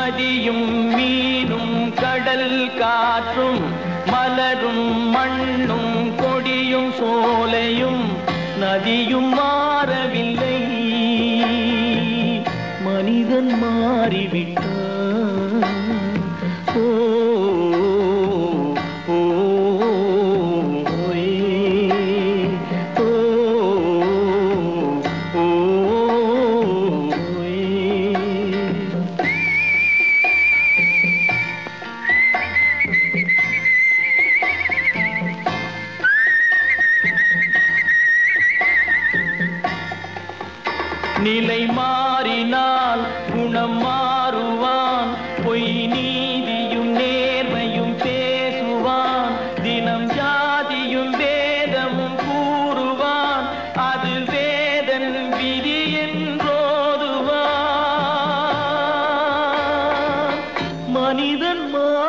வான்மதியும் மீனும் கடல் காற்றும் மலரும் மண்ணும் கொடியும் சோலையும் நதியும் மாறவில்லை, மனிதன் மாறிவிட்டான். ஓ நிலை மாறினால் குணம் மாறுவான், பொய் நீதியும் நேர்மையும் பேசுவான், தினம் ஜாதியும் வேதமும் கூறுவான், அது வேதன் விதி என்றோதுவான். மனிதன்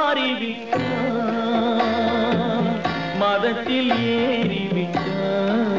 மாறிவிட்டான், மதத்தில் ஏறிவிட்டான்.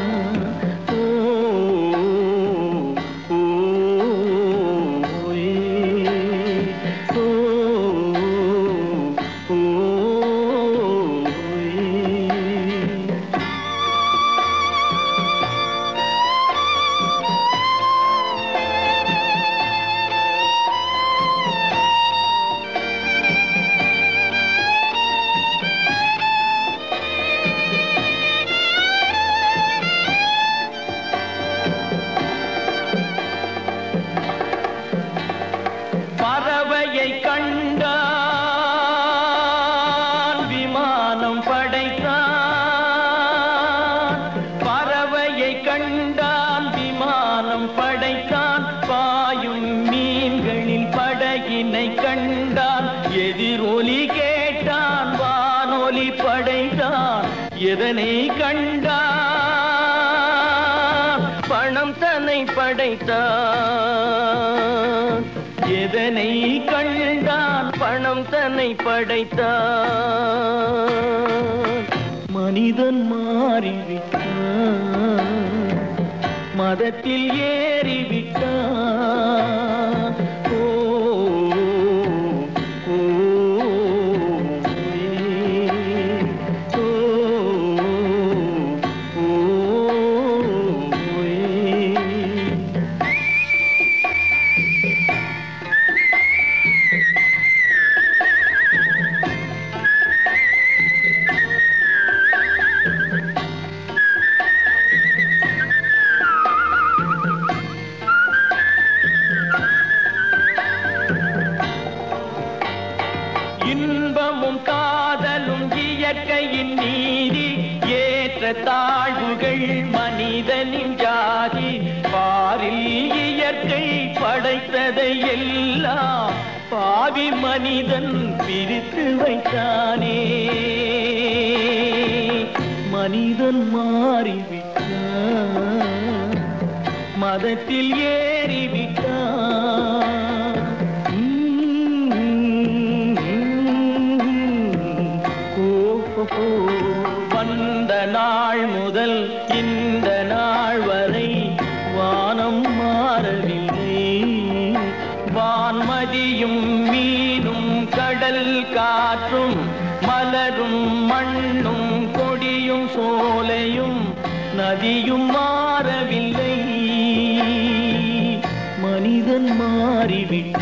பறவையை கண்டான் விமானம் படைத்தான், பறவையை கண்டான் விமானம் படைத்தான், பாயும் மீன்களில் படகினை கண்டான், எதிரொலி கேட்டான் வானொலி படைத்தான். எதனை கண்டான்? பணம் தன்னை படைத்தான். எதனை கண்டான்? பணம் தன்னை படைத்தான். மனிதன் மாறிவிட்டான், மதத்தில் ஏறிவிட்டான். ஓ ஓ இன்பமும் காதலும் இயற்கையின் நீதி, ஏற்ற தாழ்வுகள் மனிதனின் ஜாதி, பாரில் இயற்கை படைத்ததை எல்லாம் பாவி மனிதன் பிரித்து வைத்தானே. மனிதன் மாறிவிட்டான், மதத்தில் ஏறிவிட்டான். வந்த நாள் முதல் இந்த நாள் வரை வானம் மாறவில்லை, வான்மதியும் மீனும் கடல் காற்றும் மலரும் மண்ணும் கொடியும் சோலையும் நதியும் மாறவில்லை, மனிதன் மாறிவிட்டான்.